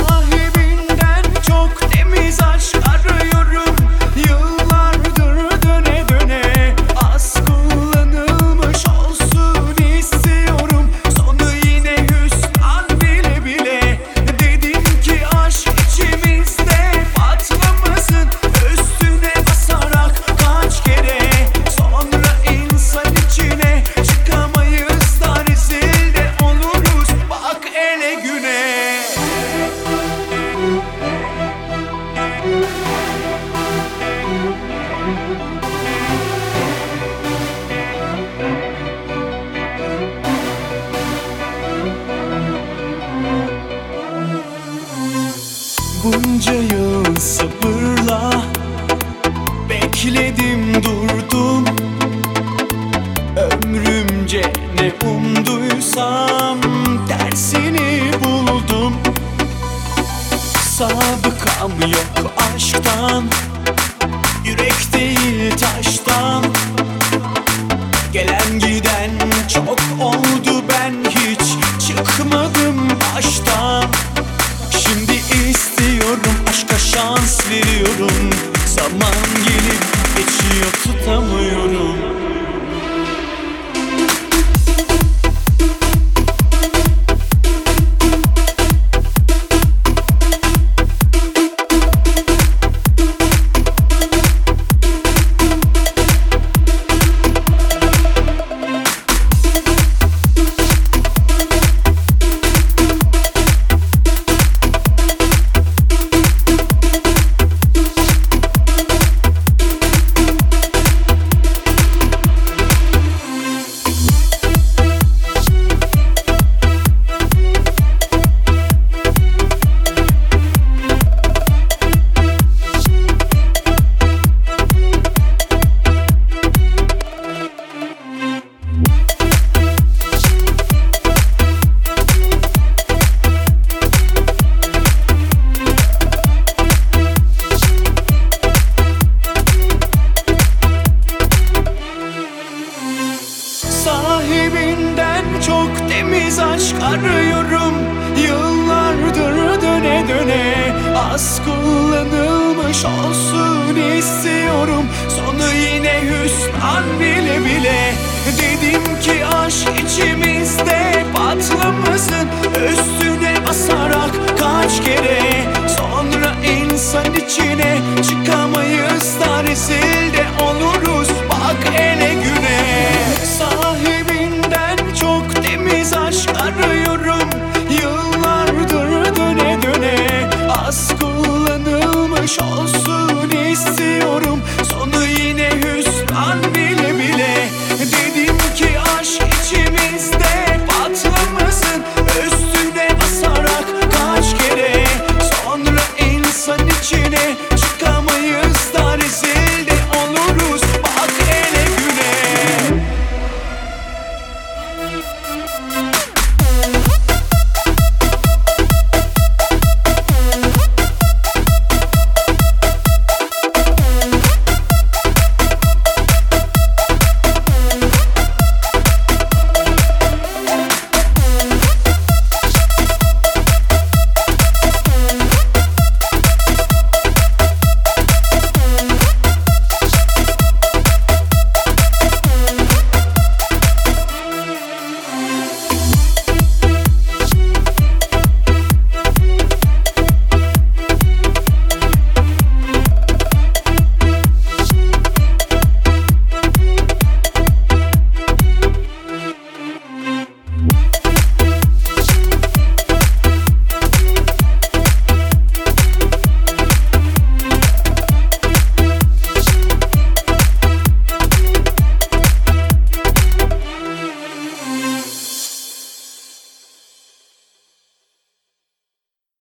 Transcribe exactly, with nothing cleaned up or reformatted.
Sahibinden çok temiz aşk arıyorum. Yıllardır döne döne az kullanılmış olsun istiyorum. Sonu yine hüsran bile bile. Dedim ki aşk içimizde patlamasın. Üstüne basarak kaç kere, sonra insan içine çıkamayız da rezil de oluruz. Bak ele güne. Bunca yıl sabırla bekledim durdum. Ömrümce ne umduysam tersini buldum. Sabıkam yok aşktan, yürek değil taştan. Gelen giden çok oldu, ben hiç çıkmadım baştan. Şimdi istiyorum, aşka şans veriyorum. Zaman gelip geçiyor, tutamıyorum. Sahibinden çok temiz aşk arıyorum. Yıllardır döne döne az kullanılmış olsun istiyorum. Sonu yine hüsran bile bile. Dedim ki aşk içimizde patlamasın. Üstüne basarak kaç kere, sonra insan içine çık